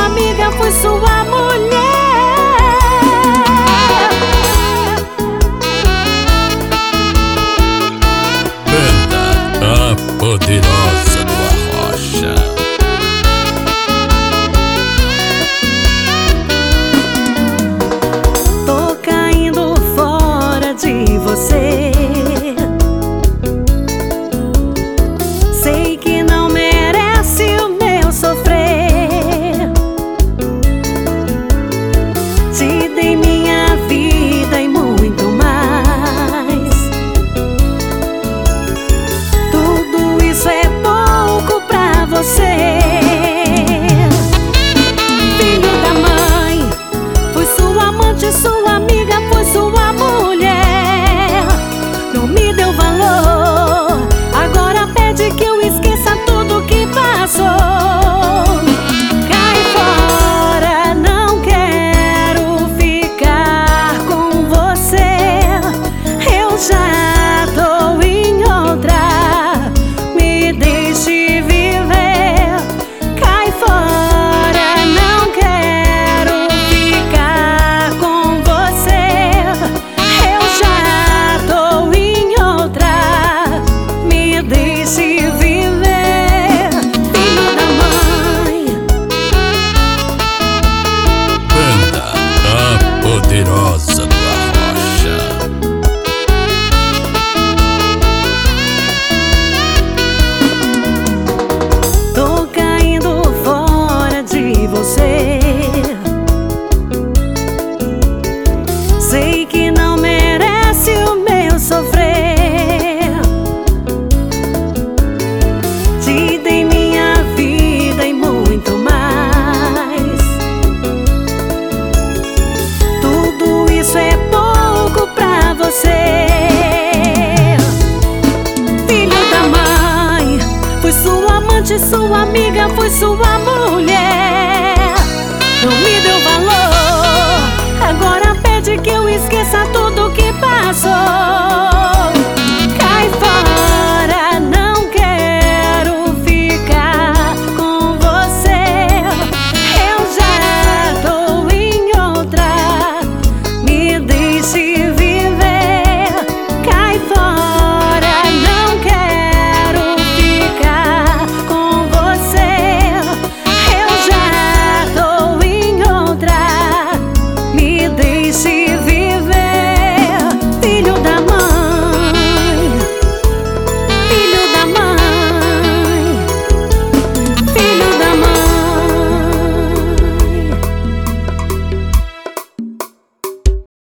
sua amiga, fui sua mulher. Banda A Poderosa do Arrocha. Tô caindo fora de você. Sei que não merece o meu sofrer. Te dei minha vida e muito mais. Tudo isso é pouco pra você. Filho da mãe, fui sua amante, sua amiga, fui sua mulher. Não me deu valor, agora pede que eu esqueça tudo que passou. Cai fora, não quero ficar com você. Eu já tô em outra, me deixe viver. Cai fora, não quero ficar com você. Eu já tô em outra, me deixe viver. Filho da mãe. Banda A Poderosa do Arrocha. Tô caindo fora de você. Sei que não merece o meu sofrer. Te dei minha vida e muito mais. Tudo isso é pouco pra você. Filho da mãe, fui sua amante, sua amiga, fui sua mulher. Não me deu valor, agora pede que eu esqueça tudo